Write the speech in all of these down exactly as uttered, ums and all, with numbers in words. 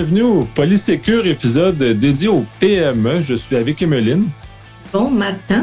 Bienvenue au Polysécure, épisode dédié au P M E. Je suis avec Emeline. Bon matin.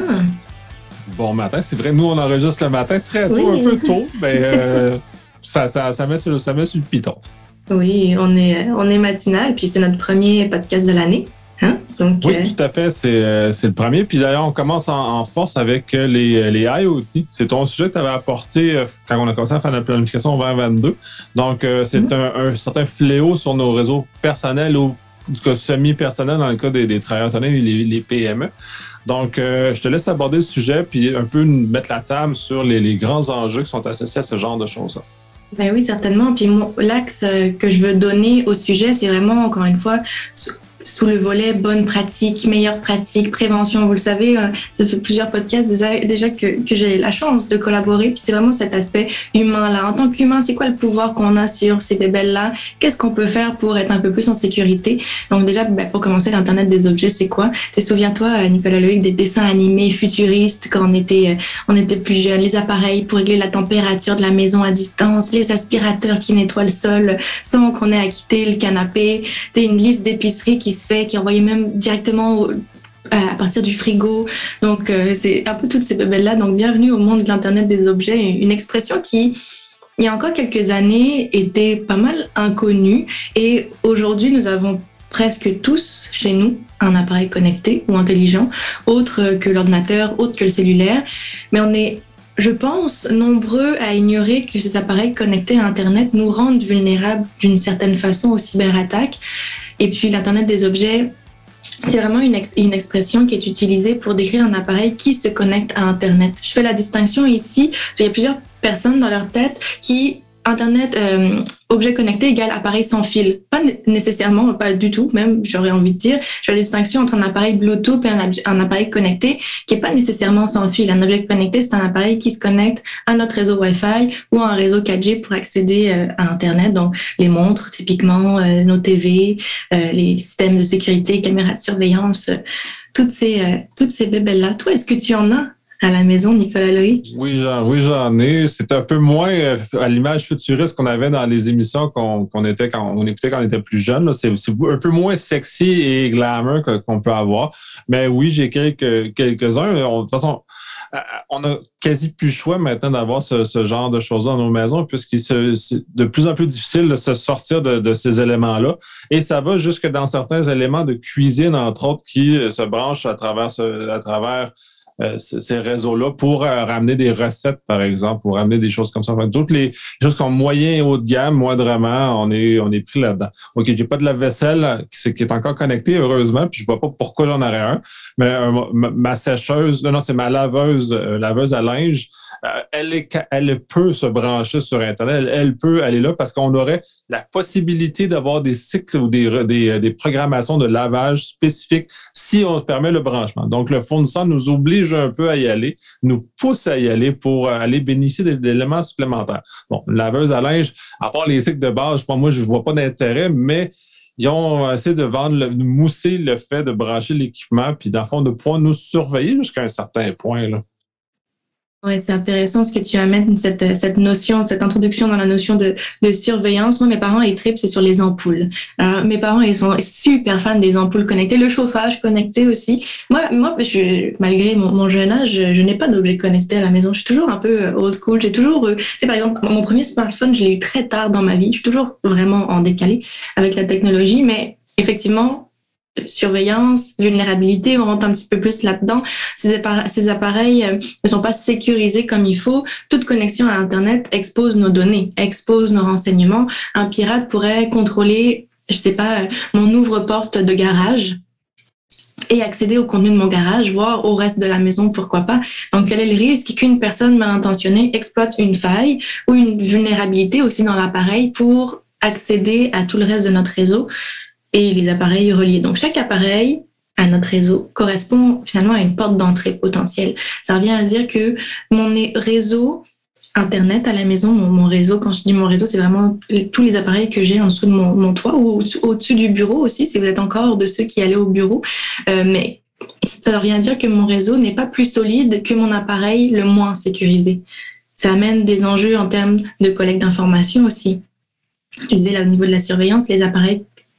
Bon matin, c'est vrai, nous on enregistre le matin très tôt, oui. Un peu tôt, mais euh, ça, ça, ça, met sur, ça met sur le piton. Oui, on est, on est matinal, puis c'est notre premier podcast de l'année. Hein? Donc, oui, euh... tout à fait, c'est, c'est le premier. Puis d'ailleurs, on commence en, en force avec les, les I O T. C'est ton sujet que tu avais apporté quand on a commencé à faire la planification vingt vingt-deux. Donc, euh, c'est mm-hmm. un, un certain fléau sur nos réseaux personnels ou du cas semi-personnels dans le cas des, des travailleurs autonomes et les, les P M E. Donc, euh, je te laisse aborder le sujet puis un peu mettre la table sur les, les grands enjeux qui sont associés à ce genre de choses-là. Ben oui, certainement. Puis moi, l'axe que je veux donner au sujet, c'est vraiment, encore une fois, sous le volet bonne pratique, meilleure pratique, prévention. Vous le savez, ça fait plusieurs podcasts déjà, déjà que, que j'ai la chance de collaborer. Puis c'est vraiment cet aspect humain-là. En tant qu'humain, c'est quoi le pouvoir qu'on a sur ces bébelles-là? Qu'est-ce qu'on peut faire pour être un peu plus en sécurité? Donc déjà, ben, pour commencer, l'Internet des objets, c'est quoi? Te souviens-toi, Nicolas Loïc, des dessins animés futuristes quand on était, on était plus jeunes, les appareils pour régler la température de la maison à distance, les aspirateurs qui nettoient le sol sans qu'on ait à quitter le canapé, t'as une liste d'épicerie qui se fait, qui est envoyée même directement au, à partir du frigo. Donc, euh, c'est un peu toutes ces bébelles-là. Donc, bienvenue au monde de l'Internet des objets, une expression qui, il y a encore quelques années, était pas mal inconnue. Et aujourd'hui, nous avons presque tous chez nous un appareil connecté ou intelligent, autre que l'ordinateur, autre que le cellulaire. Mais on est, je pense, nombreux à ignorer que ces appareils connectés à Internet nous rendent vulnérables d'une certaine façon aux cyberattaques. Et puis, l'Internet des objets, c'est vraiment une, ex- une expression qui est utilisée pour décrire un appareil qui se connecte à Internet. Je fais la distinction ici. Il y a plusieurs personnes dans leur tête qui... Internet, euh, objet connecté égale appareil sans fil. Pas nécessairement, pas du tout, même, j'aurais envie de dire. Je fais la distinction entre un appareil Bluetooth et un, ab- un appareil connecté qui est pas nécessairement sans fil. Un objet connecté, c'est un appareil qui se connecte à notre réseau Wi-Fi ou à un réseau quatre G pour accéder euh, à Internet. Donc, les montres, typiquement, euh, nos T V, euh, les systèmes de sécurité, caméras de surveillance, euh, toutes ces, euh, toutes ces bébelles-là. Toi, est-ce que tu en as à la maison, Nicolas Loïc? Oui, j'en, oui, j'en ai. C'est un peu moins euh, à l'image futuriste qu'on avait dans les émissions qu'on, qu'on, était, quand, on écoutait quand on était plus jeune. Là. C'est, c'est un peu moins sexy et glamour que, qu'on peut avoir. Mais oui, j'ai quelques, quelques-uns. On, de toute façon, on a quasi plus le choix maintenant d'avoir ce, ce genre de choses dans nos maisons puisqu'il se, c'est de plus en plus difficile de se sortir de, de ces éléments-là. Et ça va jusque dans certains éléments de cuisine, entre autres, qui se branchent à travers, ce, à travers Euh, ces réseaux-là pour euh, ramener des recettes, par exemple, pour ramener des choses comme ça. Enfin, toutes les choses comme moyen et haut de gamme, moindrement, on est on est pris là-dedans. OK, j'ai pas de lave-vaisselle qui, qui est encore connectée, heureusement, puis je vois pas pourquoi j'en aurais un, mais euh, ma, ma sécheuse, non, non, c'est ma laveuse, euh, laveuse à linge, euh, elle est, elle peut se brancher sur Internet, elle, elle peut aller là parce qu'on aurait la possibilité d'avoir des cycles ou des, des, des programmations de lavage spécifiques si on permet le branchement. Donc, le fournisseur nous oblige un peu à y aller, nous pousse à y aller pour aller bénéficier d'éléments supplémentaires. Bon, une laveuse à linge, à part les cycles de base, je pense, moi, je ne vois pas d'intérêt, mais ils ont essayé de vendre, le, de mousser le fait de brancher l'équipement, puis dans le fond, de pouvoir nous surveiller jusqu'à un certain point, là. Oui, c'est intéressant ce que tu amènes, cette, cette notion, cette introduction dans la notion de, de surveillance. Moi, mes parents, ils tripent, c'est sur les ampoules. Alors, mes parents, ils sont super fans des ampoules connectées, le chauffage connecté aussi. Moi, moi je, malgré mon, mon jeune âge, je, je n'ai pas d'objet connecté à la maison. Je suis toujours un peu old school. J'ai toujours, tu sais, par exemple, mon premier smartphone, je l'ai eu très tard dans ma vie. Je suis toujours vraiment en décalé avec la technologie, mais effectivement, surveillance, vulnérabilité, on rentre un petit peu plus là-dedans. Ces, appare- ces appareils euh, ne sont pas sécurisés comme il faut. Toute connexion à Internet expose nos données, expose nos renseignements. Un pirate pourrait contrôler, je sais pas, euh, mon ouvre-porte de garage et accéder au contenu de mon garage, voire au reste de la maison, pourquoi pas. Donc, quel est le risque qu'une personne mal intentionnée exploite une faille ou une vulnérabilité aussi dans l'appareil pour accéder à tout le reste de notre réseau et les appareils reliés. Donc, chaque appareil à notre réseau correspond finalement à une porte d'entrée potentielle. Ça revient à dire que mon réseau Internet à la maison, mon, mon réseau, quand je dis mon réseau, c'est vraiment tous les appareils que j'ai en dessous de mon, mon toit ou au, au-dessus du bureau aussi, si vous êtes encore de ceux qui allaient au bureau. Euh, mais ça revient à dire que mon réseau n'est pas plus solide que mon appareil le moins sécurisé. Ça amène des enjeux en termes de collecte d'informations aussi. Tu disais là au niveau de la surveillance, les appareils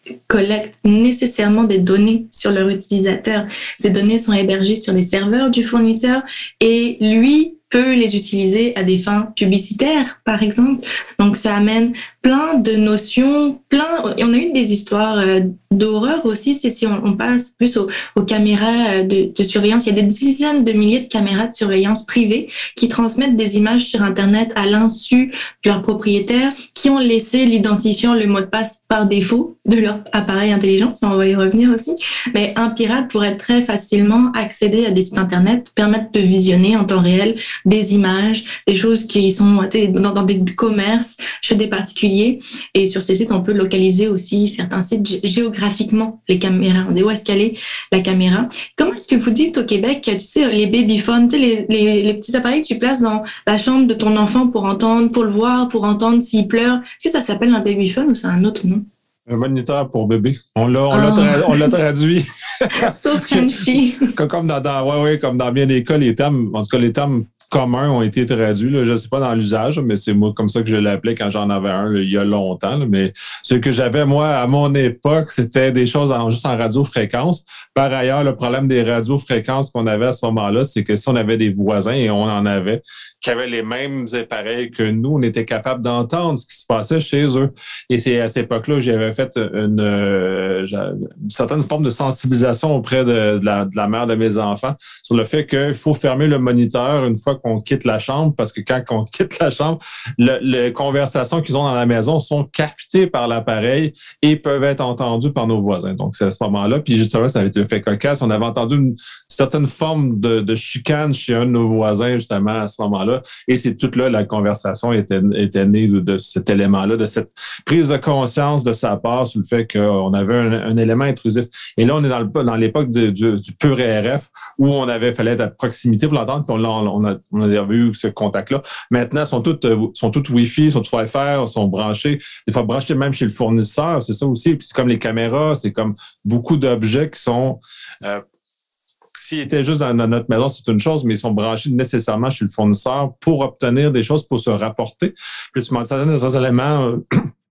collectent nécessairement des données sur leur utilisateur. Ces données sont hébergées sur les serveurs du fournisseur et lui peut les utiliser à des fins publicitaires, par exemple. Donc, ça amène plein de notions, plein... Et on a eu des histoires euh, d'horreur aussi, c'est si on, on passe plus aux, aux caméras de, de surveillance. Il y a des dizaines de milliers de caméras de surveillance privées qui transmettent des images sur Internet à l'insu de leurs propriétaires qui ont laissé l'identifiant, le mot de passe par défaut de leur appareil intelligent. Ça, on va y revenir aussi. Mais un pirate pourrait très facilement accéder à des sites Internet, permettre de visionner en temps réel des images, des choses qui sont dans, dans des commerces, chez des particuliers. Et sur ces sites, on peut localiser aussi certains sites géographiquement, les caméras. On dit où est-ce qu'elle est, la caméra. Comment est-ce que vous dites au Québec, tu sais, les babyphones, tu sais, les, les, les petits appareils que tu places dans la chambre de ton enfant pour entendre, pour le voir, pour entendre s'il pleure. Est-ce que ça s'appelle un babyphone ou c'est un autre nom? Un moniteur pour bébé. On l'a, on oh. l'a, tra- on l'a traduit. So crunchy. comme dans, dans, ouais, ouais, comme dans bien des cas, les termes, en tout cas, les termes communs ont été traduits. Là. Je ne sais pas dans l'usage, mais c'est moi comme ça que je l'appelais quand j'en avais un là, il y a longtemps. Là. Mais ce que j'avais, moi, à mon époque, c'était des choses en, juste en radiofréquence. Par ailleurs, le problème des radiofréquences qu'on avait à ce moment-là, c'est que si on avait des voisins, et on en avait, qui avaient les mêmes appareils que nous, on était capable d'entendre ce qui se passait chez eux. Et c'est à cette époque-là que j'avais fait une, euh, une certaine forme de sensibilisation auprès de, de, la, de la mère de mes enfants sur le fait qu'il faut fermer le moniteur une fois qu'on quitte la chambre, parce que quand on quitte la chambre, le, les conversations qu'ils ont dans la maison sont captées par l'appareil et peuvent être entendues par nos voisins. Donc, c'est à ce moment-là. Puis justement, ça avait été un fait cocasse. On avait entendu une certaine forme de, de chicane chez un de nos voisins, justement, à ce moment-là. Et c'est toute là, la conversation était, était née de, de cet élément-là, de cette prise de conscience de sa part sur le fait qu'on avait un, un élément intrusif. Et là, on est dans, le, dans l'époque du, du, du pur R F où on avait fallait être à proximité pour l'entendre, puis on, on, a, on a eu ce contact-là. Maintenant, ils sont toutes, sont toutes Wi-Fi, sont toutes Wi-Fi, sont branchés, des fois branchés même chez le fournisseur, c'est ça aussi. Puis c'est comme les caméras, c'est comme beaucoup d'objets qui sont... Euh, S'ils étaient juste dans, dans notre maison, c'est une chose, mais ils sont branchés nécessairement chez le fournisseur pour obtenir des choses, pour se rapporter. Puis tu m'en donnes des éléments... Euh,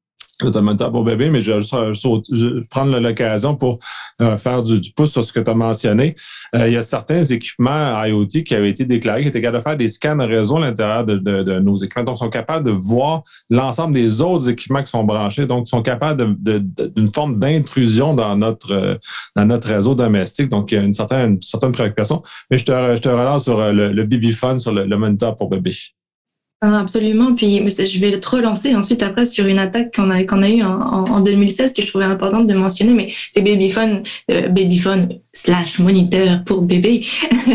le moniteur pour bébé, mais je vais juste, juste prendre l'occasion pour euh, faire du, du pouce sur ce que tu as mentionné. Euh, il y a certains équipements I O T qui avaient été déclarés, qui étaient capables de faire des scans de réseau à l'intérieur de, de, de nos équipements. Donc, ils sont capables de voir l'ensemble des autres équipements qui sont branchés. Donc, ils sont capables de, de, de, d'une forme d'intrusion dans notre, euh, dans notre réseau domestique. Donc, il y a une certaine, une certaine préoccupation. Mais je te, je te relance sur le, le babyphone, sur le, le moniteur pour bébé. Absolument. Puis je vais te relancer ensuite après sur une attaque qu'on a qu'on a eue en, en deux mille seize que je trouvais importante de mentionner, mais les babyphones, euh, babyphones slash moniteur pour bébé.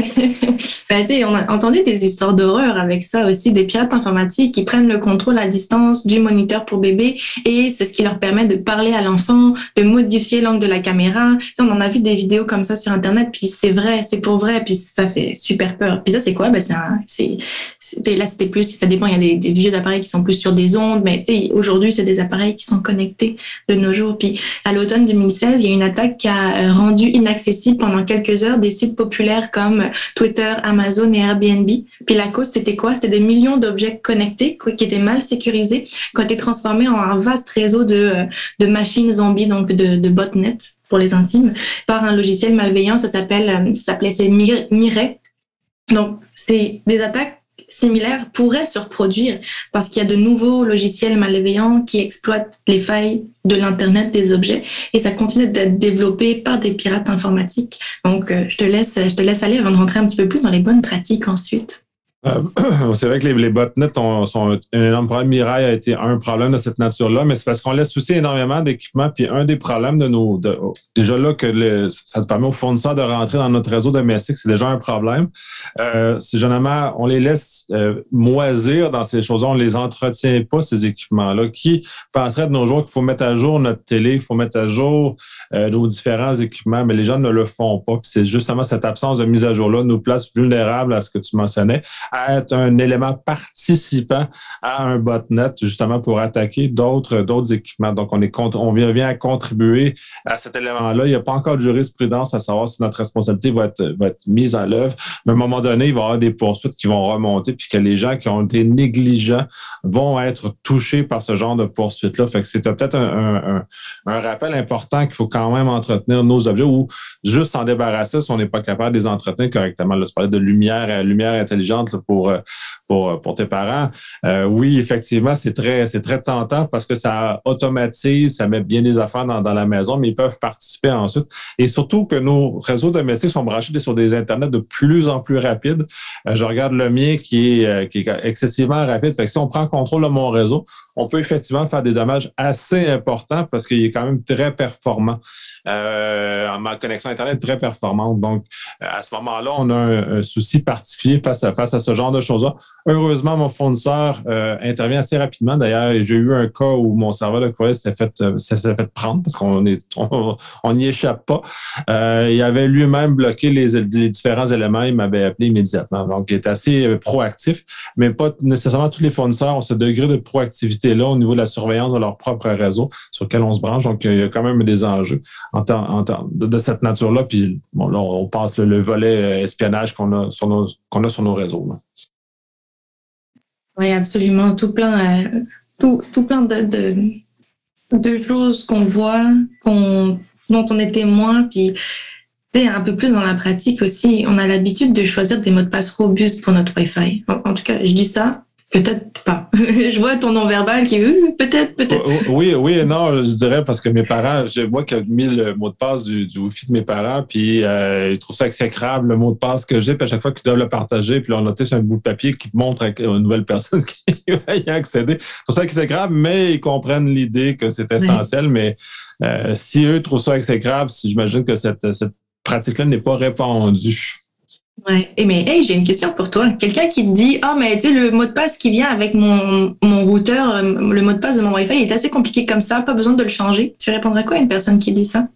Ben, tu sais, on a entendu des histoires d'horreur avec ça aussi, des pirates informatiques qui prennent le contrôle à distance du moniteur pour bébé et c'est ce qui leur permet de parler à l'enfant, de modifier l'angle de la caméra. Tu sais, on en a vu des vidéos comme ça sur Internet, puis c'est vrai, c'est pour vrai, puis ça fait super peur. Puis ça, c'est quoi? Ben, c'est, un, c'est, c'est là, c'était plus, ça dépend, il y a des, des vieux appareils qui sont plus sur des ondes, mais tu sais, aujourd'hui, c'est des appareils qui sont connectés de nos jours. Puis à l'automne deux mille seize, il y a une attaque qui a rendu inaccessible pendant quelques heures des sites populaires comme Twitter, Amazon et Airbnb. Puis la cause, c'était quoi? C'était des millions d'objets connectés qui étaient mal sécurisés, qui ont été transformés en un vaste réseau de, de machines zombies, donc de, de botnets pour les intimes, par un logiciel malveillant. Ça s'appelle, ça s'appelait, c'est Mirai. Donc, c'est des attaques similaires pourraient se reproduire parce qu'il y a de nouveaux logiciels malveillants qui exploitent les failles de l'Internet des objets et ça continue d'être développé par des pirates informatiques. Donc, euh, je te laisse, je te laisse aller avant de rentrer un petit peu plus dans les bonnes pratiques ensuite. Euh, c'est vrai que les, les botnets ont, sont un énorme problème. Mirai a été un problème de cette nature-là, mais c'est parce qu'on laisse aussi énormément d'équipements. Puis un des problèmes de nos... De, déjà là, que le, ça te permet aux fournisseurs de rentrer dans notre réseau domestique, c'est déjà un problème. Euh, c'est généralement, on les laisse euh, moisir dans ces choses-là. On les entretient pas, ces équipements-là. Qui penserait de nos jours qu'il faut mettre à jour notre télé, il faut mettre à jour euh, nos différents équipements, mais les gens ne le font pas. Puis c'est justement cette absence de mise à jour-là nous place vulnérables à ce que tu mentionnais, à être un élément participant à un botnet, justement pour attaquer d'autres, d'autres équipements. Donc, on, est, on vient, vient à contribuer à cet élément-là. Il n'y a pas encore de jurisprudence à savoir si notre responsabilité va être, va être mise à l'œuvre. Mais à un moment donné, il va y avoir des poursuites qui vont remonter, puis que les gens qui ont été négligents vont être touchés par ce genre de poursuites-là. Fait que c'est peut-être un, un, un, un rappel important qu'il faut quand même entretenir nos objets ou juste s'en débarrasser si on n'est pas capable de les entretenir correctement. Là, je parlais de lumière, lumière intelligente là, pour, pour, pour tes parents. Euh, oui, effectivement, c'est très, c'est très tentant parce que ça automatise, ça met bien des affaires dans, dans la maison, mais ils peuvent participer ensuite. Et surtout que nos réseaux domestiques sont branchés sur des Internets de plus en plus rapides. Euh, je regarde le mien qui est, euh, qui est excessivement rapide. Fait que si on prend contrôle de mon réseau, on peut effectivement faire des dommages assez importants parce qu'il est quand même très performant. Euh, ma connexion Internet est très performante. Donc, à ce moment-là, on a un, un souci particulier face à, face à ce genre de choses-là. Heureusement, mon fournisseur euh, intervient assez rapidement. D'ailleurs, j'ai eu un cas où mon serveur de courriel s'était fait, euh, s'était fait prendre parce qu'on est, on n'y échappe pas. Euh, il avait lui-même bloqué les, les différents éléments. Il m'avait appelé immédiatement. Donc, il est assez proactif, mais pas nécessairement tous les fournisseurs ont ce degré de proactivité-là au niveau de la surveillance de leur propre réseau sur lequel on se branche. Donc, il y a quand même des enjeux en temps, en temps de, de cette nature-là. Puis, bon, là, on passe le, le volet espionnage qu'on a sur nos, qu'on a sur nos réseaux. Là. Oui, absolument. Tout plein, euh, tout, tout plein de, de, de choses qu'on voit, qu'on, dont on est témoin. Puis, tu sais, un peu plus dans la pratique aussi, on a l'habitude de choisir des mots de passe robustes pour notre Wi-Fi. En, en tout cas, je dis ça. Peut-être pas. Je vois ton nom verbal qui est peut-être, peut-être. Oui, oui et non, je dirais parce que mes parents, je vois qu'il y a mis le mot de passe du, du Wi-Fi de mes parents, puis euh, ils trouvent ça exécrable, le mot de passe que j'ai, puis à chaque fois qu'ils doivent le partager, puis on noté sur un bout de papier qui montre à une nouvelle personne qui va y accéder. C'est pour ça que c'est grave, mais ils comprennent l'idée que c'est essentiel, oui. Mais euh, si eux trouvent ça exécrable, j'imagine que cette, cette pratique-là n'est pas répandue. Ouais. Et mais hey, j'ai une question pour toi. Quelqu'un qui te dit ah oh, mais tu sais le mot de passe qui vient avec mon mon routeur, le mot de passe de mon Wi-Fi il est assez compliqué comme ça, pas besoin de le changer. Tu répondrais quoi à une personne qui dit ça?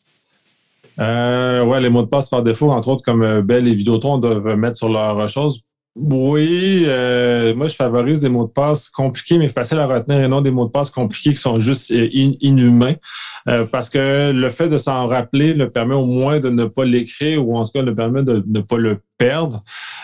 Euh, ouais, les mots de passe par défaut, entre autres comme Bell et Vidéotron doivent mettre sur leur chose. Oui, euh, moi je favorise des mots de passe compliqués mais faciles à retenir et non des mots de passe compliqués qui sont juste in, inhumains euh, parce que le fait de s'en rappeler le permet au moins de ne pas l'écrire ou en tout cas le permet de ne pas le perdre.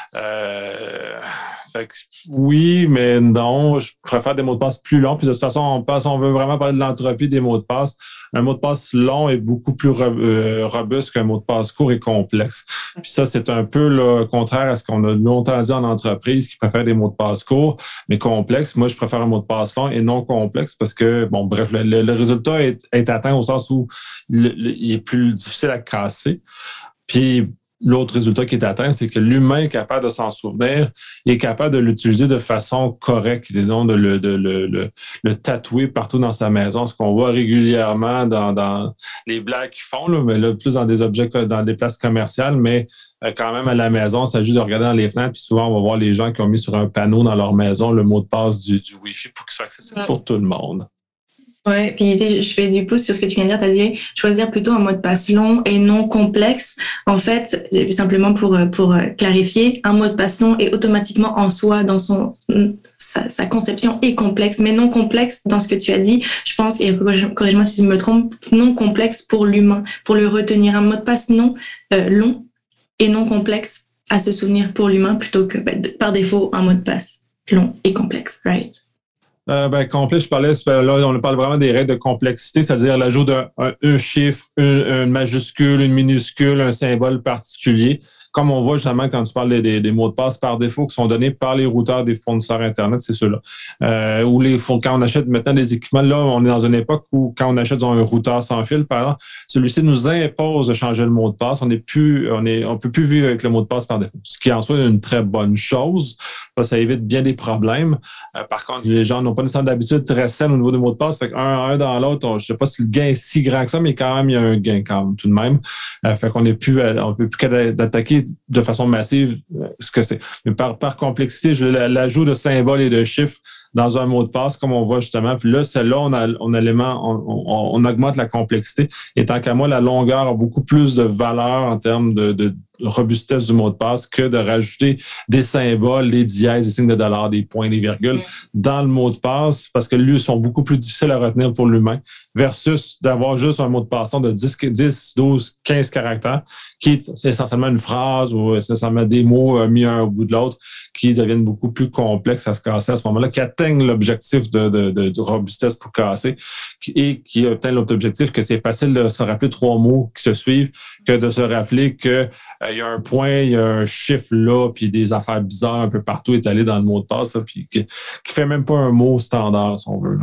Euh, fait que, oui, mais non, je préfère des mots de passe plus longs. Puis de toute façon, on passe, on veut vraiment parler de l'entropie des mots de passe. Un mot de passe long est beaucoup plus robuste qu'un mot de passe court et complexe. Puis ça, c'est un peu le contraire à ce qu'on a longtemps dit en entreprise, qui préfère des mots de passe courts, mais complexes. Moi, je préfère un mot de passe long et non complexe parce que, bon, bref, le, le résultat est, est atteint au sens où le, le, il est plus difficile à casser. Puis, l'autre résultat qui est atteint, c'est que l'humain est capable de s'en souvenir et est capable de l'utiliser de façon correcte et non de le, de le, le, le tatouer partout dans sa maison. Ce qu'on voit régulièrement dans, dans les blagues qu'ils font, là, mais là, plus dans des objets, dans des places commerciales, mais quand même à la maison, il s'agit de regarder dans les fenêtres, puis souvent, on va voir les gens qui ont mis sur un panneau dans leur maison le mot de passe du, du Wi-Fi pour qu'il soit accessible pour tout le monde. Ouais, puis je fais du pouce sur ce que tu viens de dire, tu as dit choisir plutôt un mot de passe long et non complexe. En fait, simplement pour pour clarifier, un mot de passe long est automatiquement en soi dans son sa, sa conception est complexe, mais non complexe dans ce que tu as dit. Je pense, et corrige-moi si je me trompe, non complexe pour l'humain, pour le retenir. Un mot de passe non euh, long et non complexe à se souvenir pour l'humain plutôt que bah, par défaut un mot de passe long et complexe, right? Euh, ben, complet, je parlais, là, on parle vraiment des règles de complexité, c'est-à-dire l'ajout d'un un, un chiffre, une, une majuscule, une minuscule, un symbole particulier. Comme on voit justement quand tu parles des, des, des mots de passe par défaut qui sont donnés par les routeurs des fournisseurs Internet, c'est ceux-là. Euh, ou les, quand on achète maintenant des équipements, là, on est dans une époque où quand on achète un routeur sans fil, par exemple, celui-ci nous impose de changer le mot de passe. On n'est plus, on est, on peut plus vivre avec le mot de passe par défaut. Ce qui en soi est une très bonne chose. Ça, ça évite bien des problèmes. Euh, par contre, les gens n'ont pas nécessairement d'habitude très saine au niveau des mots de passe. Fait qu'un un dans l'autre, on, je sais pas si le gain est si grand que ça, mais quand même, il y a un gain quand même, tout de même. Euh, fait qu'on n'est plus, on peut plus qu'à d'attaquer de façon massive ce que c'est. Mais par, par complexité, je, l'ajout de symboles et de chiffres dans un mot de passe, comme on voit justement. Puis là, celle-là, on a, on, a l'élément, on, on, on augmente la complexité. Et tant qu'à moi, la longueur a beaucoup plus de valeur en termes de, de robustesse du mot de passe que de rajouter des symboles, des dièses, des signes de dollars, des points, des virgules dans le mot de passe, parce que lui, ils sont beaucoup plus difficiles à retenir pour l'humain, versus d'avoir juste un mot de passe de dix, dix, douze, quinze caractères, qui est essentiellement une phrase ou essentiellement des mots mis un au bout de l'autre, qui deviennent beaucoup plus complexes à se casser à ce moment-là, qui atteignent l'objectif de, de, de, de robustesse pour casser et qui atteignent l'autre objectif que c'est facile de se rappeler trois mots qui se suivent que de se rappeler que il y a un point, il y a un chiffre là, puis des affaires bizarres un peu partout étalées dans le mot de passe, là, puis qui, qui fait même pas un mot standard, si on veut. Là.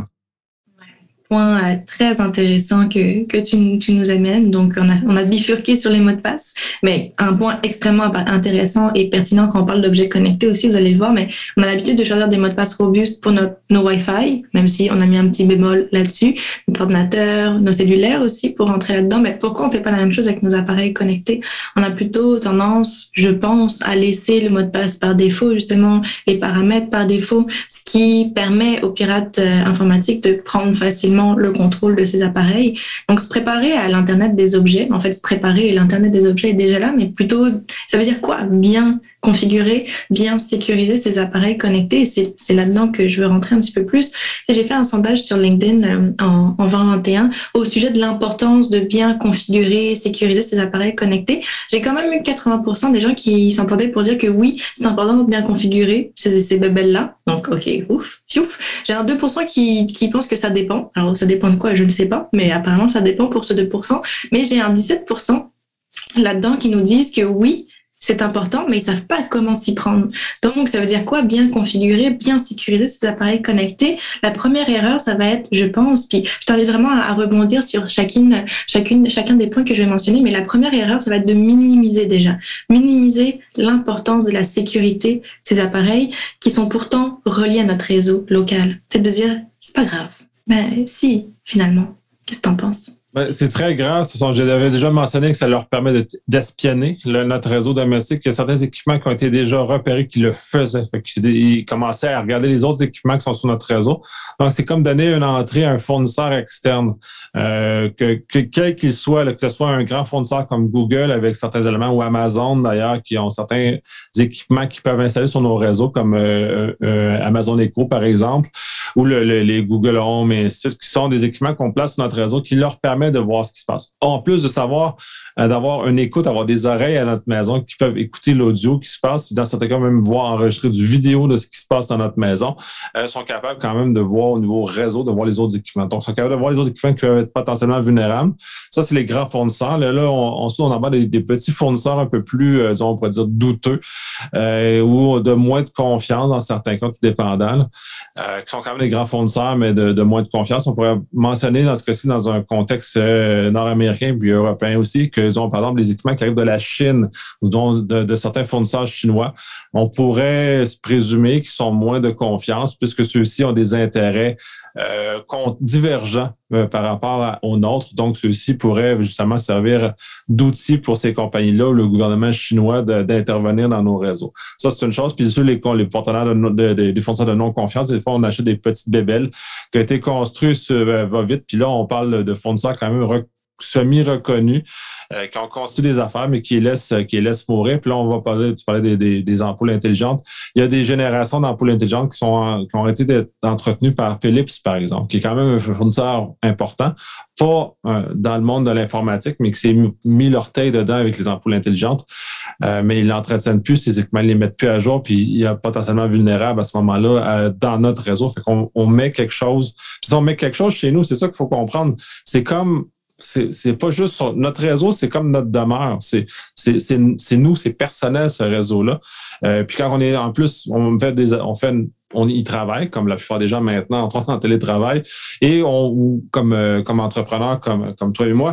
Point euh, très intéressant que, que tu, tu nous amènes. Donc, on a, on a bifurqué sur les mots de passe, mais un point extrêmement intéressant et pertinent quand on parle d'objets connectés aussi, vous allez le voir, mais on a l'habitude de choisir des mots de passe robustes pour notre, nos Wi-Fi, même si on a mis un petit bémol là-dessus, notre ordinateur, nos cellulaires aussi pour rentrer là-dedans. Mais pourquoi on fait pas la même chose avec nos appareils connectés? On a plutôt tendance, je pense, à laisser le mot de passe par défaut, justement, les paramètres par défaut, ce qui permet aux pirates euh, informatiques de prendre facilement le contrôle de ces appareils. Donc, se préparer à l'Internet des objets, en fait, se préparer, l'Internet des objets est déjà là, mais plutôt, ça veut dire quoi? Bien configurer, bien sécuriser ces appareils connectés. Et c'est, c'est là-dedans que je veux rentrer un petit peu plus. Et j'ai fait un sondage sur LinkedIn euh, en, en vingt vingt et un au sujet de l'importance de bien configurer, sécuriser ces appareils connectés. J'ai quand même eu quatre-vingts pour cent des gens qui s'entendaient pour dire que oui, c'est important de bien configurer ces, ces bébelles-là. Donc, OK, ouf, fiouf. J'ai un deux pour cent qui, qui pensent que ça dépend. Alors, ça dépend de quoi, je ne sais pas, mais apparemment, ça dépend pour ce deux pour cent. Mais j'ai un dix-sept pour cent là-dedans qui nous disent que oui, c'est important, mais ils savent pas comment s'y prendre. Donc, ça veut dire quoi? Bien configurer, bien sécuriser ces appareils connectés. La première erreur, ça va être, je pense, puis je t'invite vraiment à, à rebondir sur chacune, chacune, chacun des points que je vais mentionner, mais la première erreur, ça va être de minimiser déjà. Minimiser l'importance de la sécurité de ces appareils qui sont pourtant reliés à notre réseau local. C'est de dire, c'est pas grave. Ben, si, finalement. Qu'est-ce que t'en penses? Ben, c'est très grave. J'avais déjà mentionné que ça leur permet de, d'espionner le, notre réseau domestique. Il y a certains équipements qui ont été déjà repérés qui le faisaient. Fait qu'ils commençaient à regarder les autres équipements qui sont sur notre réseau. Donc, c'est comme donner une entrée à un fournisseur externe. Euh, que, que quel qu'il soit, là, que ce soit un grand fournisseur comme Google avec certains éléments ou Amazon d'ailleurs, qui ont certains équipements qui peuvent installer sur nos réseaux, comme euh, euh, Amazon Echo, par exemple, ou le, le, les Google Home, et ainsi de suite, qui sont des équipements qu'on place sur notre réseau qui leur permettent de voir ce qui se passe. En plus de savoir, euh, d'avoir une écoute, avoir des oreilles à notre maison qui peuvent écouter l'audio qui se passe, dans certains cas même voir enregistrer du vidéo de ce qui se passe dans notre maison, euh, sont capables quand même de voir au niveau réseau, de voir les autres équipements. Donc, sont capables de voir les autres équipements qui peuvent être potentiellement vulnérables. Ça, c'est les grands fournisseurs. Là, là on, ensuite, on en voit des, des petits fournisseurs un peu plus, euh, disons, on pourrait dire douteux, euh, ou de moins de confiance dans certains cas, tout dépendant, là, euh, qui sont quand même des grands fournisseurs, mais de, de moins de confiance. On pourrait mentionner dans ce cas-ci, dans un contexte euh, nord-américain puis européen aussi, que, disons, par exemple, les équipements qui arrivent de la Chine ou disons, de, de certains fournisseurs chinois, on pourrait se présumer qu'ils sont moins de confiance puisque ceux-ci ont des intérêts euh, divergents euh, par rapport à, aux nôtres. Donc, ceux-ci pourraient justement servir d'outils pour ces compagnies-là ou le gouvernement chinois de, d'intervenir dans nos réseaux. Ça, c'est une chose. Puis, sur les, les partenaires de, de, de, des fournisseurs de non-confiance, des fois, on achète des petites bébelles qui ont été construites sur euh, va-vite. Puis là, on parle de fournisseurs quand même rec- semi-reconnus, euh, qui ont construit des affaires, mais qui les laissent, qui les laissent mourir. Puis là, on va parler, tu parlais des, des, des ampoules intelligentes. Il y a des générations d'ampoules intelligentes qui sont qui ont été entretenues par Philips, par exemple, qui est quand même un fournisseur important, pas euh, dans le monde de l'informatique, mais qui s'est mis l'orteil dedans avec les ampoules intelligentes. Euh, mais ils l'entretiennent plus, ces équipements, ils les mettent plus à jour, puis il y a potentiellement vulnérable à ce moment-là euh, dans notre réseau. Fait qu'on on met quelque chose. Puis si on met quelque chose chez nous, c'est ça qu'il faut comprendre. C'est comme C'est, c'est pas juste sur notre réseau, c'est comme notre demeure. C'est, c'est, c'est, c'est nous, c'est personnel, ce réseau-là. Euh, puis quand on est, en plus, on fait des, on fait, une, on y travaille, comme la plupart des gens maintenant, entre autres en télétravail, et on, ou comme, euh, comme entrepreneur, comme, comme toi et moi,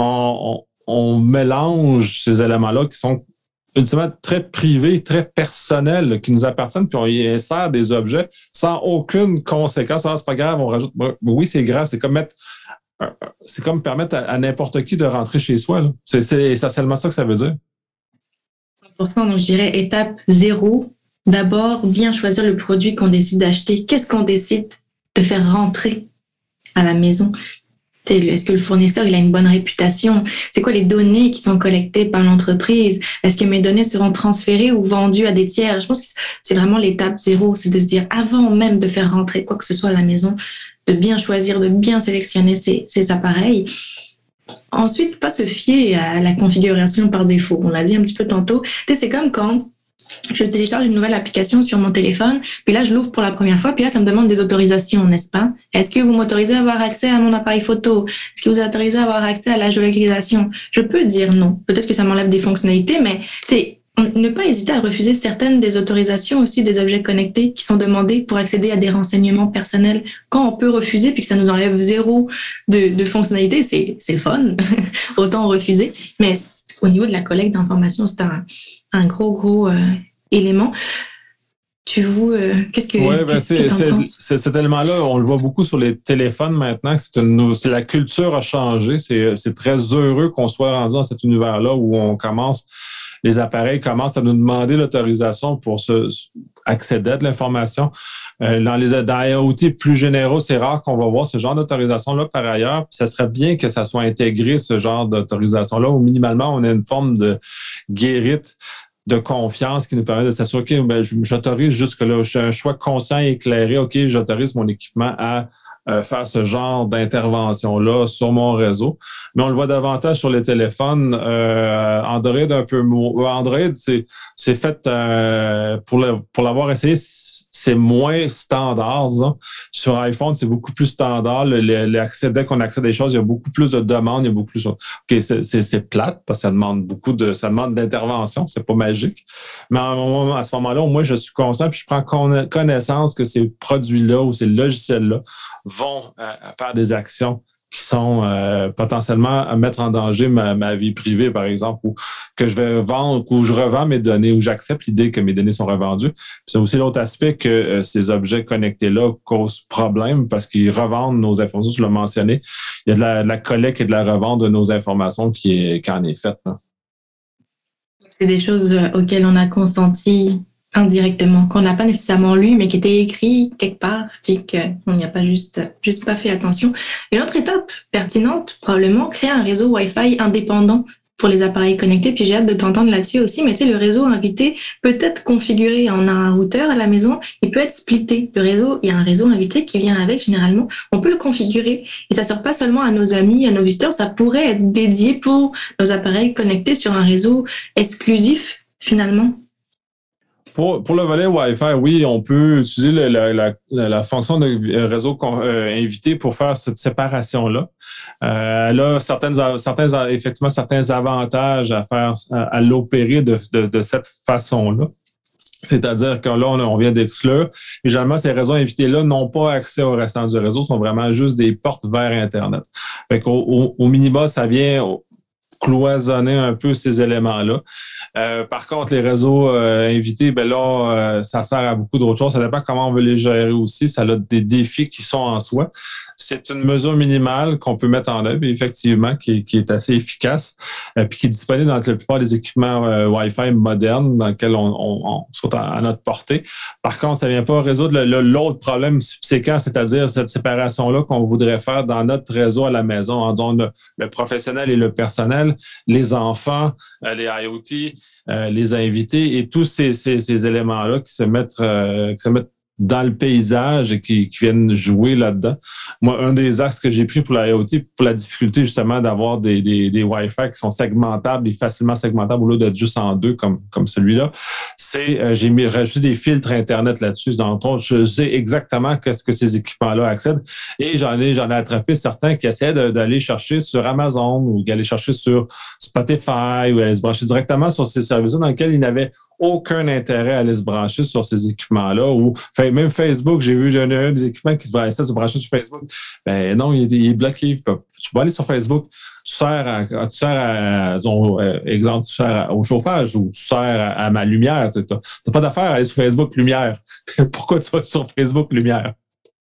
on, on, on mélange ces éléments-là qui sont ultimement très privés, très personnels, là, qui nous appartiennent, puis on y insère des objets sans aucune conséquence. Ah, c'est pas grave, on rajoute. Oui, c'est grave, c'est comme mettre c'est comme permettre à, à n'importe qui de rentrer chez soi. Là. C'est, c'est essentiellement ça que ça veut dire. cent pour cent, donc je dirais étape zéro, d'abord bien choisir le produit qu'on décide d'acheter. Qu'est-ce qu'on décide de faire rentrer à la maison? Est-ce que le fournisseur il a une bonne réputation? C'est quoi les données qui sont collectées par l'entreprise? Est-ce que mes données seront transférées ou vendues à des tiers? Je pense que c'est vraiment l'étape zéro, c'est de se dire avant même de faire rentrer quoi que ce soit à la maison, de bien choisir, de bien sélectionner ces, ces appareils. Ensuite, pas se fier à la configuration par défaut. On l'a dit un petit peu tantôt. Tu sais, c'est comme quand je télécharge une nouvelle application sur mon téléphone, puis là, je l'ouvre pour la première fois, puis là, ça me demande des autorisations, n'est-ce pas? Est-ce que vous m'autorisez à avoir accès à mon appareil photo? Est-ce que vous autorisez à avoir accès à la géolocalisation? Je peux dire non. Peut-être que ça m'enlève des fonctionnalités, mais ne pas hésiter à refuser certaines des autorisations aussi des objets connectés qui sont demandés pour accéder à des renseignements personnels. Quand on peut refuser puis que ça nous enlève zéro de, de fonctionnalités, c'est, c'est le fun. Autant refuser. Mais au niveau de la collecte d'informations, c'est un, un gros, gros euh, élément. Tu vois, euh, qu'est-ce que, ouais, ben qu'est-ce c'est, que c'est, penses? c'est, cet élément-là, on le voit beaucoup sur les téléphones maintenant. C'est, une, c'est la culture a changé. C'est, c'est très heureux qu'on soit rendu dans cet univers-là où on commence, les appareils commencent à nous demander l'autorisation pour se, accéder à de l'information. Euh, dans les dans I O T plus généraux, c'est rare qu'on va voir ce genre d'autorisation-là par ailleurs. Puis ça serait bien que ça soit intégré, ce genre d'autorisation-là, où minimalement, on a une forme de guérite de confiance qui nous permet de s'assurer que ben, j'autorise jusque-là. Je suis un choix conscient et éclairé. OK, j'autorise mon équipement à euh, faire ce genre d'intervention-là sur mon réseau. Mais on le voit davantage sur les téléphones. Euh, Android, un peu... Android, c'est, c'est fait euh, pour, le, pour l'avoir essayé, c'est moins standard. Ça. Sur iPhone, c'est beaucoup plus standard. Le, le, l'accès, dès qu'on accède à des choses, il y a beaucoup plus de demandes, il y a beaucoup plus. OK, c'est, c'est, c'est plate parce que ça demande beaucoup de, ça demande d'intervention. C'est pas magique. Mais à, moment, à ce moment-là, moi, je suis conscient puis je prends connaissance que ces produits-là ou ces logiciels-là vont euh, faire des actions qui sont euh, potentiellement à mettre en danger ma, ma vie privée, par exemple, ou que je vais vendre, ou je revends mes données, ou j'accepte l'idée que mes données sont revendues. Puis c'est aussi l'autre aspect que euh, ces objets connectés-là causent problème parce qu'ils revendent nos informations, je l'ai mentionné. Il y a de la, de la collecte et de la revente de nos informations qui, est, qui en est faite. Là. C'est des choses auxquelles on a consenti indirectement, qu'on n'a pas nécessairement lu, mais qui était écrit quelque part, puis qu'on n'y a pas juste, juste pas fait attention. Et l'autre étape pertinente, probablement, créer un réseau Wi-Fi indépendant pour les appareils connectés, puis j'ai hâte de t'entendre là-dessus aussi, mais tu sais, le réseau invité peut être configuré, on a un routeur à la maison, il peut être splitté. Le réseau, il y a un réseau invité qui vient avec, généralement, on peut le configurer, et ça sert pas seulement à nos amis, à nos visiteurs, ça pourrait être dédié pour nos appareils connectés sur un réseau exclusif, finalement. Pour, pour le volet Wi-Fi, oui, on peut utiliser le, la, la, la fonction de réseau euh, invité pour faire cette séparation-là. Euh, elle a certaines, certains, effectivement certains avantages à faire, à, à l'opérer de, de, de cette façon-là. C'est-à-dire que là, on, on vient d'exclure. Et généralement, ces réseaux invités-là n'ont pas accès au restant du réseau, sont vraiment juste des portes vers Internet. Fait qu'au, au, au minima, ça vient cloisonner un peu ces éléments-là. Euh, par contre, les réseaux euh, invités, ben là, euh, ça sert à beaucoup d'autres choses. Ça dépend comment on veut les gérer aussi. Ça a des défis qui sont en soi. C'est une mesure minimale qu'on peut mettre en œuvre, effectivement, qui, qui est assez efficace, euh, puis qui est disponible dans la plupart des équipements euh, Wi-Fi modernes dans lesquels on, on, on soit à, à notre portée. Par contre, ça ne vient pas résoudre le, le, l'autre problème subséquent, c'est-à-dire cette séparation-là qu'on voudrait faire dans notre réseau à la maison, en disant le, le professionnel et le personnel, les enfants, euh, les I O T, euh, les invités et tous ces, ces, ces éléments-là qui se mettent, euh, qui se mettent dans le paysage et qui, qui viennent jouer là-dedans. Moi, un des axes que j'ai pris pour la I O T, pour la difficulté justement d'avoir des, des, des Wi-Fi qui sont segmentables et facilement segmentables au lieu d'être juste en deux comme, comme celui-là, c'est euh, j'ai mis, rajouté des filtres Internet là-dessus. Dans le je sais exactement qu'est-ce que ces équipements-là accèdent et j'en ai, j'en ai attrapé certains qui essaient de, d'aller chercher sur Amazon ou d'aller chercher sur Spotify ou aller se brancher directement sur ces services-là dans lesquels ils n'avaient aucun intérêt à aller se brancher sur ces équipements-là ou enfin, même Facebook, j'ai vu, j'en ai un des équipements qui se branchait se brancher sur Facebook. Ben non, il est, il est bloqué. Tu peux aller sur Facebook, tu sers à, tu sers à, disons, exemple, tu sers au chauffage ou tu sers à, à ma lumière. Tu n'as pas d'affaire à aller sur Facebook Lumière. Pourquoi tu vas sur Facebook Lumière?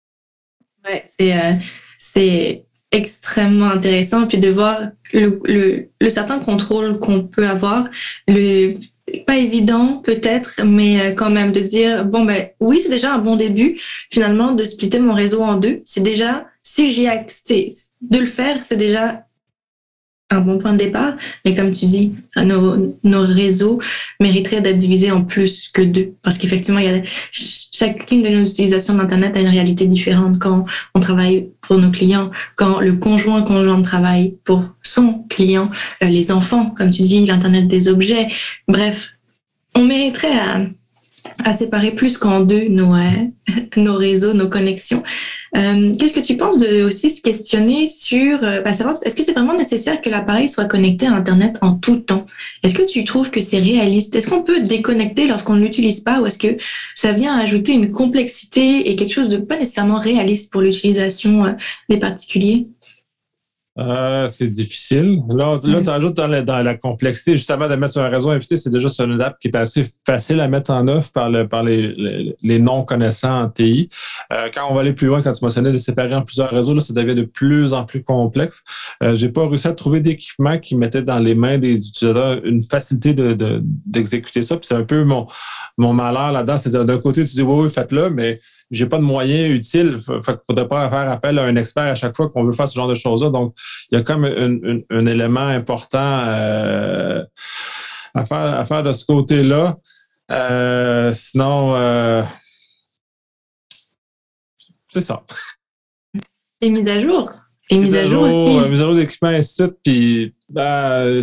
Oui, c'est, euh, c'est extrêmement intéressant. Puis de voir le, le, le certain contrôle qu'on peut avoir, le pas évident peut-être, mais quand même de dire, bon, ben oui, c'est déjà un bon début, finalement, de splitter mon réseau en deux. C'est déjà, si j'y ai accès, de le faire, c'est déjà un bon point de départ. Mais comme tu dis, nos, nos réseaux mériteraient d'être divisés en plus que deux. Parce qu'effectivement, il y a, chacune de nos utilisations d'Internet a une réalité différente. Quand on travaille pour nos clients, quand le conjoint conjoint travaille pour son client, euh, les enfants, comme tu dis, l'Internet des objets. Bref, on mériterait à, à séparer plus qu'en deux nos, euh, nos réseaux, nos connexions. Euh, qu'est-ce que tu penses de aussi se questionner sur, euh, bah, savoir, est-ce que c'est vraiment nécessaire que l'appareil soit connecté à Internet en tout temps? Est-ce que tu trouves que c'est réaliste? Est-ce qu'on peut déconnecter lorsqu'on ne l'utilise pas, ou est-ce que ça vient ajouter une complexité et quelque chose de pas nécessairement réaliste pour l'utilisation euh, des particuliers? Euh, c'est difficile. Là, là tu ajoutes dans la, dans la complexité, justement, de mettre sur un réseau invité, c'est déjà sur une app qui est assez facile à mettre en œuvre par, le, par les, les, les non-connaissants en T I. Euh, quand on va aller plus loin, quand tu mentionnais de séparer en plusieurs réseaux, là, ça devient de plus en plus complexe. Euh, j'ai pas réussi à trouver d'équipement qui mettait dans les mains des utilisateurs une facilité de, de, d'exécuter ça. Puis c'est un peu mon, mon malheur là-dedans. C'est d'un côté, tu dis, oui, oui, faites-le, mais j'ai pas de moyens utiles. Fait qu'il faudrait pas faire appel à un expert à chaque fois qu'on veut faire ce genre de choses-là. Donc, il y a comme un, un, un élément important euh, à faire, à faire de ce côté-là. Euh, sinon, euh, c'est ça. Les mises à jour. Les mises à jour aussi. Les mises à jour d'équipement, ainsi de suite. Puis, ben,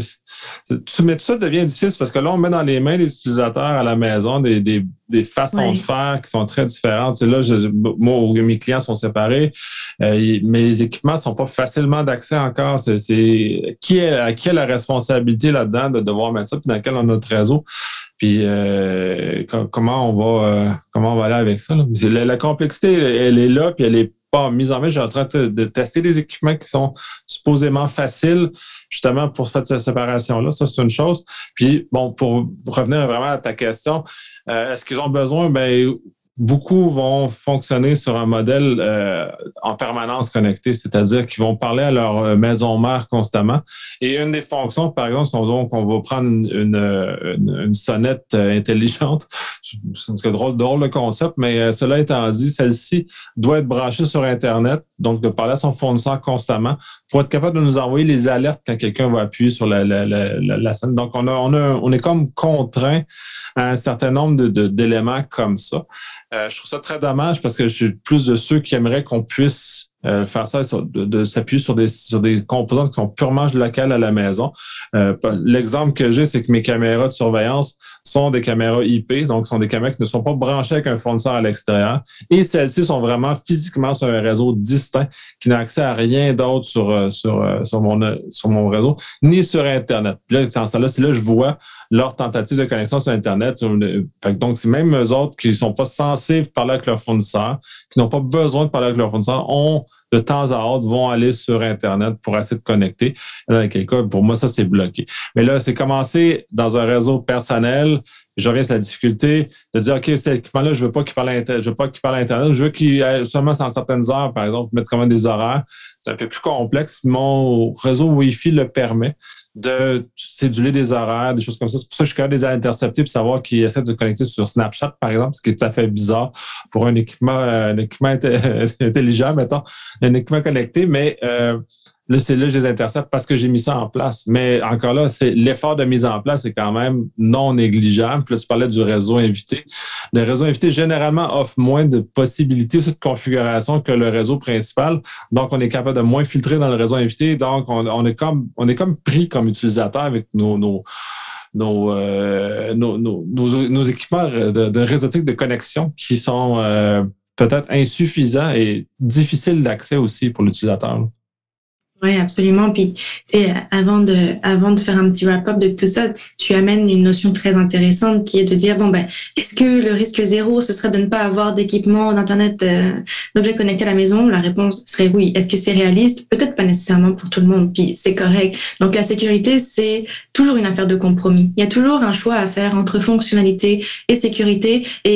mais tout ça devient difficile parce que là, on met dans les mains des utilisateurs à la maison des, des, des façons oui. de faire qui sont très différentes. Tu sais, là, je, moi, mes clients sont séparés, euh, mais les équipements ne sont pas facilement d'accès encore. C'est, c'est qui est, à qui est la responsabilité là-dedans de devoir mettre ça, puis dans quel est notre réseau, puis euh, comment on va euh, comment on va aller avec ça. Là. La, la complexité, elle, elle est là, puis elle est pas mise en main. Je suis en train de, de tester des équipements qui sont supposément faciles, justement, pour faire cette séparation-là. Ça, c'est une chose. Puis, bon, pour revenir vraiment à ta question, euh, est-ce qu'ils ont besoin? Ben, beaucoup vont fonctionner sur un modèle euh, en permanence connecté, c'est-à-dire qu'ils vont parler à leur maison mère constamment. Et une des fonctions, par exemple, c'est donc on va prendre une, une, une sonnette intelligente. C'est un drôle, drôle de concept, mais euh, cela étant dit, celle-ci doit être branchée sur Internet, donc de parler à son fournisseur constamment pour être capable de nous envoyer les alertes quand quelqu'un va appuyer sur la, la, la, la, la scène. Donc, on, a, on, a, on est comme contraint à un certain nombre de, de, d'éléments comme ça. Euh, je trouve ça très dommage parce que je suis plus de ceux qui aimeraient qu'on puisse euh, faire ça, de, de s'appuyer sur des, sur des composantes qui sont purement locales à la maison. Euh, l'exemple que j'ai, c'est que mes caméras de surveillance sont des caméras I P, donc sont des caméras qui ne sont pas branchées avec un fournisseur à l'extérieur. Et celles-ci sont vraiment physiquement sur un réseau distinct qui n'a accès à rien d'autre sur, sur, sur, mon, sur mon réseau, ni sur Internet. Puis là, dans ça là, c'est là que je vois leur tentative de connexion sur Internet. Fait que donc, c'est même eux autres qui ne sont pas censés parler avec leur fournisseur, qui n'ont pas besoin de parler avec leur fournisseur, ont de temps à autre, vont aller sur Internet pour essayer de connecter. Dans quel cas, pour moi, ça, c'est bloqué. Mais là, c'est commencé dans un réseau personnel. Je reviens sur la difficulté de dire, OK, cet équipement-là, je veux pas qu'il parle à Internet, je veux pas qu'il parle à Internet, je veux qu'il aille seulement dans certaines heures, par exemple, mettre quand même des horaires. C'est un peu plus complexe. Mon réseau Wi-Fi le permet de céduler des horaires, des choses comme ça. C'est pour ça que je suis capable de les intercepter et savoir qu'ils essaient de se connecter sur Snapchat, par exemple, ce qui est tout à fait bizarre pour un équipement, un équipement intelligent, mettons, un équipement connecté, mais euh, là, c'est là que je les intercepte parce que j'ai mis ça en place. Mais encore là, c'est l'effort de mise en place est quand même non négligeable. Puis là, tu parlais du réseau invité. Le réseau invité, généralement, offre moins de possibilités aussi de configuration que le réseau principal. Donc, on est capable de moins filtrer dans le réseau invité. Donc, on, on est comme on est comme pris comme utilisateur avec nos nos nos, euh, nos, nos, nos, nos équipements de, de réseautique de connexion qui sont euh, peut-être insuffisants et difficiles d'accès aussi pour l'utilisateur. Oui, absolument. Puis, et avant de, avant de faire un petit wrap-up de tout ça, tu amènes une notion très intéressante qui est de dire, bon, ben, est-ce que le risque zéro, ce serait de ne pas avoir d'équipement d'Internet, euh, d'objets connectés à la maison? La réponse serait oui. Est-ce que c'est réaliste? Peut-être pas nécessairement pour tout le monde, puis c'est correct. Donc, la sécurité, c'est toujours une affaire de compromis. Il y a toujours un choix à faire entre fonctionnalité et sécurité. Et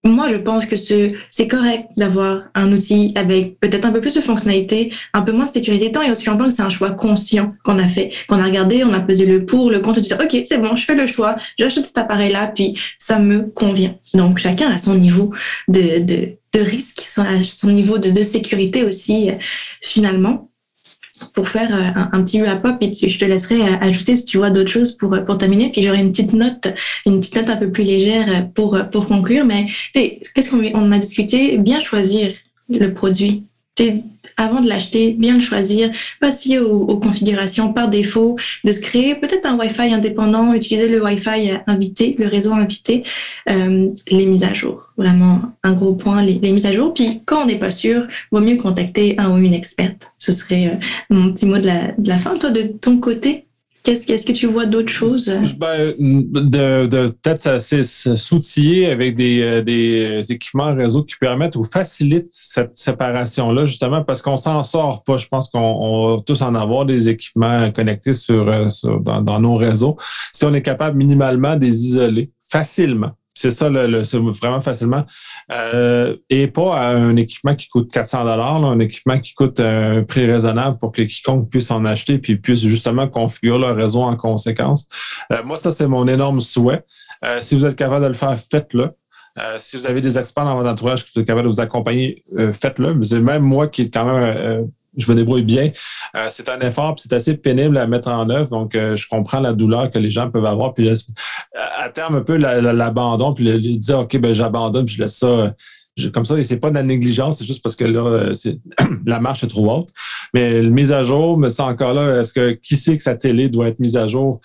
moi, je pense que ce, c'est correct d'avoir un outil avec peut-être un peu plus de fonctionnalité, un peu moins de sécurité, tant et aussi longtemps que c'est un choix conscient qu'on a fait, qu'on a regardé, on a pesé le pour, le contre, et dit, OK, c'est bon, je fais le choix, j'achète cet appareil-là, puis ça me convient. Donc, chacun a son niveau de, de, de risque, son, son niveau de, de sécurité aussi, euh, finalement. Pour faire un, un petit wrap-up, et tu, je te laisserai ajouter si tu vois d'autres choses pour, pour terminer, puis j'aurai une petite note, une petite note un peu plus légère pour, pour conclure. Mais tu sais, qu'est-ce qu'on on a discuté? Bien choisir le produit. Tu sais, avant de l'acheter, bien le choisir, pas se fier aux, aux configurations par défaut, de se créer peut-être un Wi-Fi indépendant, utiliser le Wi-Fi invité, le réseau invité, euh, les mises à jour. Vraiment, un gros point, les, les mises à jour. Puis, quand on n'est pas sûr, vaut mieux contacter un ou une experte. Ce serait euh, mon petit mot de la, de la fin. Toi, de ton côté, Qu'est-ce, qu'est-ce que tu vois d'autres choses? Ben, de, de peut-être s'outiller avec des, des équipements réseau qui permettent ou facilitent cette séparation-là, justement, parce qu'on s'en sort pas. Je pense qu'on on va tous en avoir des équipements connectés sur, sur dans, dans nos réseaux. Si on est capable minimalement de les isoler facilement. C'est ça, le, le, c'est vraiment facilement. Euh, et pas à un équipement qui coûte quatre cents dollars, là, un équipement qui coûte un prix raisonnable pour que quiconque puisse en acheter puis puisse justement configurer leur réseau en conséquence. Euh, moi, ça, c'est mon énorme souhait. Euh, si vous êtes capable de le faire, faites-le. Euh, si vous avez des experts dans votre entourage qui sont capables de vous accompagner, euh, faites-le. Mais c'est même moi qui est quand même... Euh, je me débrouille bien. Euh, c'est un effort, puis c'est assez pénible à mettre en œuvre. Donc, euh, je comprends la douleur que les gens peuvent avoir. Puis là, à terme, un peu la, la, l'abandon, puis le, le dire, OK, ben j'abandonne, puis je laisse ça je, comme ça. Et c'est pas de la négligence, c'est juste parce que là, c'est, la marche est trop haute. Mais le mise à jour, mais c'est encore là, est-ce que qui sait que sa télé doit être mise à jour?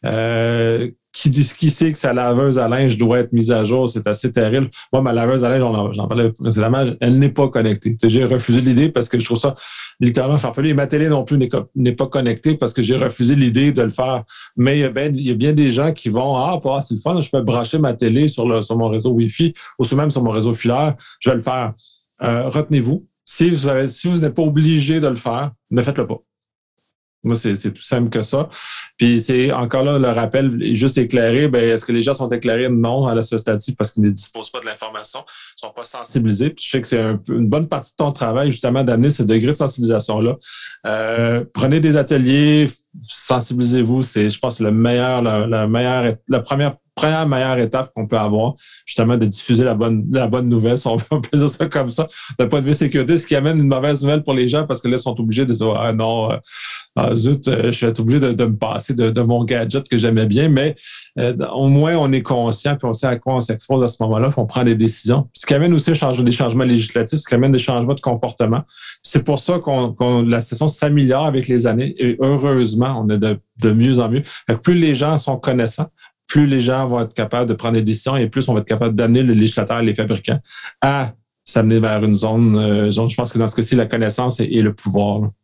Euh, Qui, qui sait que sa laveuse à linge doit être mise à jour? C'est assez terrible. Moi, ma laveuse à linge, j'en, j'en parlais précédemment, elle n'est pas connectée. T'sais, j'ai refusé l'idée parce que je trouve ça littéralement farfelu. Et ma télé non plus n'est, n'est pas connectée parce que j'ai refusé l'idée de le faire. Mais il y a bien, il y a bien des gens qui vont, ah, pas, c'est le fun, je peux brancher ma télé sur, le, sur mon réseau Wi-Fi ou même sur mon réseau filaire. Je vais le faire. Euh, retenez-vous. Si vous avez, si vous n'êtes pas obligé de le faire, ne faites-le pas. Moi, c'est, c'est tout simple que ça. Puis c'est encore là, le rappel est juste éclairé. Ben, est-ce que les gens sont éclairés? Non, à ce stade-ci, parce qu'ils ne disposent pas de l'information, ils ne sont pas sensibilisés. Puis je sais que c'est un peu, une bonne partie de ton travail, justement, d'amener ce degré de sensibilisation-là. Euh, prenez des ateliers, sensibilisez-vous. C'est, je pense, le meilleur, la, la meilleure, la première première meilleure étape qu'on peut avoir, justement, de diffuser la bonne, la bonne nouvelle, si on peut dire ça comme ça, d'un point de vue sécurité, ce qui amène une mauvaise nouvelle pour les gens parce que là, ils sont obligés de dire, ah non, euh, ah, zut, euh, je vais être obligé de, de me passer de, de mon gadget que j'aimais bien, mais euh, au moins, on est conscient puis on sait à quoi on s'expose à ce moment-là, puis on prend des décisions. Ce qui amène aussi des changements législatifs, ce qui amène des changements de comportement. C'est pour ça qu'on, qu'on la situation s'améliore avec les années et heureusement, on est de, de mieux en mieux. Fait que plus les gens sont connaissants, plus les gens vont être capables de prendre des décisions et plus on va être capable d'amener le législateur et les fabricants à s'amener vers une zone. Euh, zone je pense que dans ce cas-ci, la connaissance et, et le pouvoir. Là.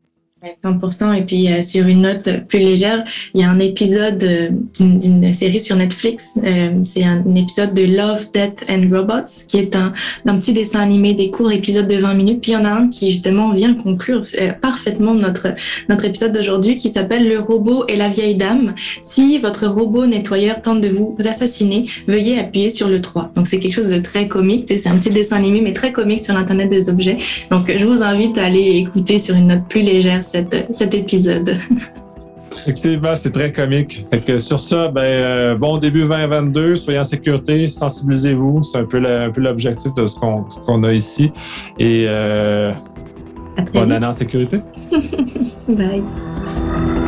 cent pour cent. Et puis, euh, sur une note plus légère, il y a un épisode euh, d'une, d'une série sur Netflix. Euh, c'est un, un épisode de Love, Death and Robots, qui est un, un petit dessin animé, des courts épisodes de vingt minutes. Puis, il y en a un qui, justement, vient conclure euh, parfaitement notre, notre épisode d'aujourd'hui, qui s'appelle « Le robot et la vieille dame ». Si votre robot nettoyeur tente de vous assassiner, veuillez appuyer sur le trois. Donc, c'est quelque chose de très comique. Tu sais, c'est un petit dessin animé, mais très comique sur l'Internet des objets. Donc, je vous invite à aller écouter sur une note plus légère Cette, cet épisode. Effectivement, c'est très comique. Fait que sur ça, ben, euh, bon début vingt vingt-deux, soyez en sécurité, sensibilisez-vous. C'est un peu, la, un peu l'objectif de ce qu'on, ce qu'on a ici. Et euh, bonne année en sécurité. Bye.